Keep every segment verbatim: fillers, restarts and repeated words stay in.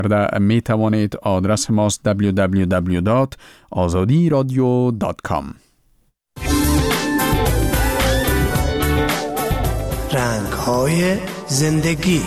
می توانید آدرس ماست دبلیو دبلیو دبلیو دات آزادی رادیو دات کام. رنگ‌های زندگی.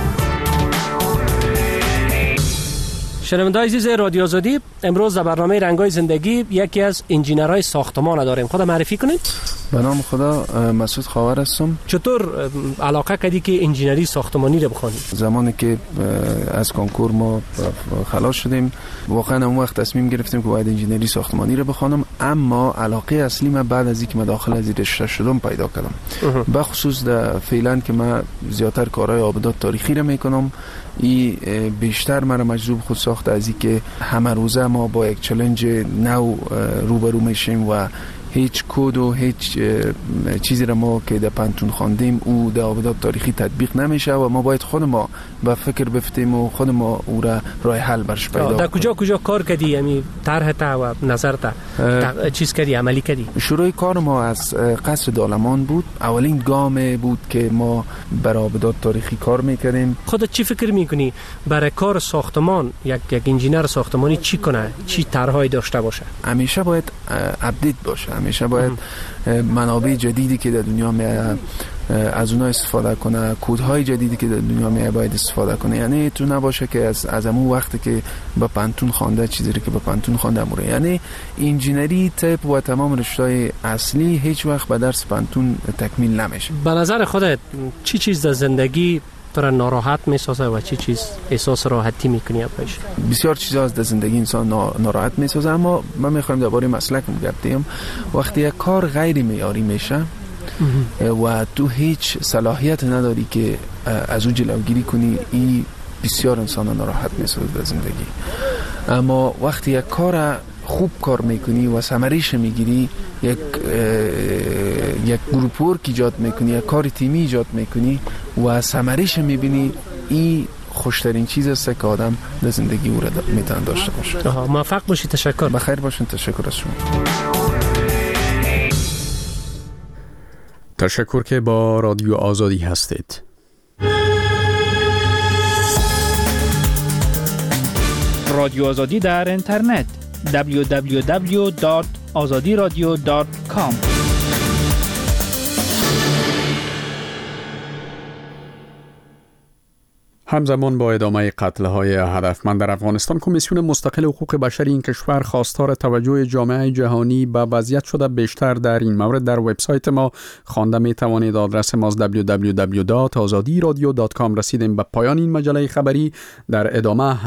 شنونده‌های عزیز رادیو آزادی، امروز در برنامه رنگ‌های زندگی یکی از انجینرهای ساختمان داریم. خدا معرفی کنید. به نام خدا، مسعود خاور هستم. چطور علاقه کردی که انجینری ساختمانی رو بخونی؟ زمانی که از کنکور ما خلاص شدیم، واقعا اون وقت تصمیم گرفتیم که باید انجینری ساختمانی رو بخونم، اما علاقه اصلی من بعد از اینکه من داخل از رشته شدم پیدا کردم. به خصوص در فعلا که من زیاتر کارهای آبادات تاریخی رو میکنم، ای بیشتر مرا مجذوب خود ساخته از اینکه همه روزه ما با یک چالش نو روبرو میشیم و هیچ کد و هیچ چیزی را ما که در پانتون خواندیم او در آبادات تاریخی تطبیق نمیشه و ما باید خود ما به فکر بفتیم و خود ما او را راه حل برش پیدا کنیم. در کجا کجا کار کردی؟ یعنی طرح تا و نظر تا چیز کردی، عملی کردی؟ شروع کار ما از قصر دالمان بود. اولین گام بود که ما برای آبادات تاریخی کار میکردیم. خودت چی فکر میکنی برای کار ساختمان یک یک انجینر ساختمانی چی کنه؟ چی طرحی داشته باشه؟ همیشه باید اپدیت باشه. همیشه باید منابع جدیدی که در دنیا میاد از اونها استفاده کنه، کودهای جدیدی که در دنیا میاد باید استفاده کنه. یعنی تو نباشه که از از همون وقتی که با پانتون خوانده چیزی که با پانتون خوانده موره. یعنی انجینری تایپ و تمام رشته‌های اصلی هیچ وقت به درس پانتون تکمیل نمیشه. به نظر خودت چی چیز در زندگی تو را ناراحت میسازه و چی چیز احساس راحتی میکنی ازش؟ بسیار چیزا از زندگی انسان ناراحت میسازه، اما من میخوایم درباره مسلک گفتیم. وقتی یک کار غیر معیاری میشه و تو هیچ صلاحیت نداری که از اون جلوگیری کنی، این بسیار انسان ناراحت میسازه در زندگی. اما وقتی یک کار خوب کار میکنی و ثمرش میگیری، یک یک گروپ ورک ایجاد میکنی، یک کار تیمی ایجاد میکنی و ثمرش میبینی، این خوشترین چیز است که آدم در زندگی او را میتونه داشته باشه. آها، موفق باشی. تشکر. بخیر باشین. تشکر از شما. تشکر که با رادیو آزادی هستید. رادیو آزادی در اینترنت دبلیو دبلیو دبلیو دات آزادی رادیو دات کام. همزمان با ادامه قتل‌های هدفمند در افغانستان، کمیسیون مستقل حقوق بشر این کشور خواستار توجه جامعه جهانی به وضعیت شده بیشتر در این مورد در وبسایت ما خوانده می توانید. آدرس ما دبلیو دبلیو دبلیو دات آزادی رادیو دات کام. رسیدیم به پایان این مجله خبری. در ادامه